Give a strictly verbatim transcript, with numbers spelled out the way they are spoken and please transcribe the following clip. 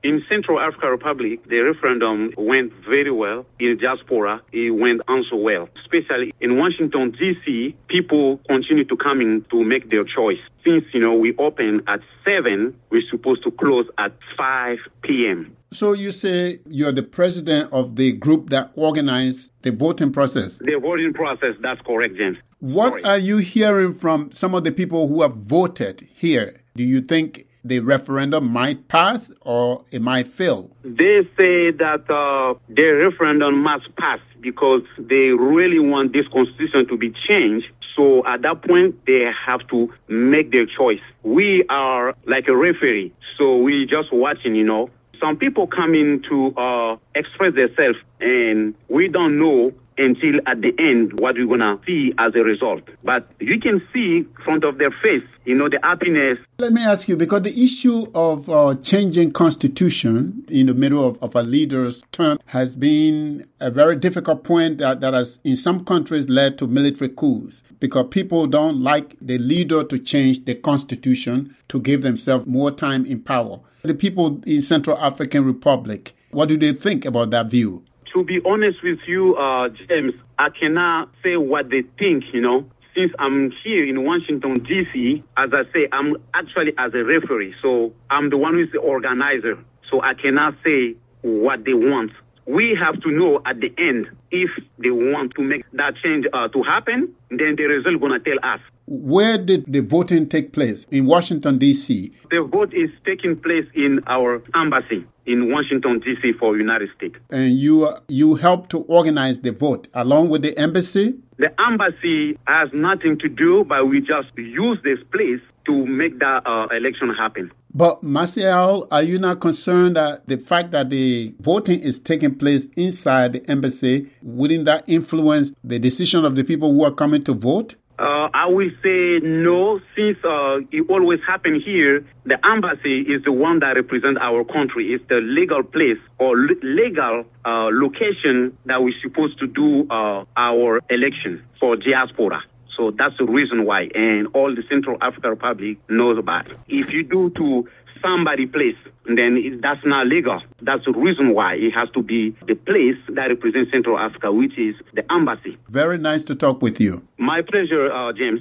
In Central African Republic, the referendum went very well. In diaspora, it went also well. Especially in Washington, D C, people continue to come in to make their choice. Since, you know, we open at seven, we're supposed to close at five p.m. So you say you're the president of the group that organized the voting process? The voting process, that's correct, James. What Sorry. are you hearing from some of the people who have voted here? Do you think the referendum might pass or it might fail? They say that uh, the referendum must pass because they really want this constitution to be changed. So at that point, they have to make their choice. We are like a referee, so we just watching, you know. Some people come in to uh, express themselves, and we don't know until at the end what we're going to see as a result. But you can see in front of their face, you know, the happiness. Let me ask you, because the issue of uh, changing constitution in the middle of, of a leader's term has been a very difficult point that, that has in some countries led to military coups because people don't like the leader to change the constitution to give themselves more time in power. The people in Central African Republic, what do they think about that view? To be honest with you, uh, James, I cannot say what they think, you know. Since I'm here in Washington, D C, as I say, I'm actually as a referee. So I'm the one who's the organizer. So I cannot say what they want. We have to know at the end if they want to make that change uh, to happen, then the result is going to tell us. Where did the voting take place? In Washington, D C? The vote is taking place in our embassy in Washington, D C for United States. And you uh, you helped to organize the vote along with the embassy? The embassy has nothing to do, but we just use this place to make that uh, election happen. But Marcial, are you not concerned that the fact that the voting is taking place inside the embassy, wouldn't that influence the decision of the people who are coming to vote? Uh, I will say no, since uh, it always happens here. The embassy is the one that represents our country. It's the legal place or l- legal uh, location that we're supposed to do uh, our election for diaspora. So that's the reason why. And all the Central African Republic knows about it. If you do to somebody place, then it, that's not legal. That's the reason why it has to be the place that represents Central Africa, which is the embassy. Very nice to talk with you. My pleasure, uh, James.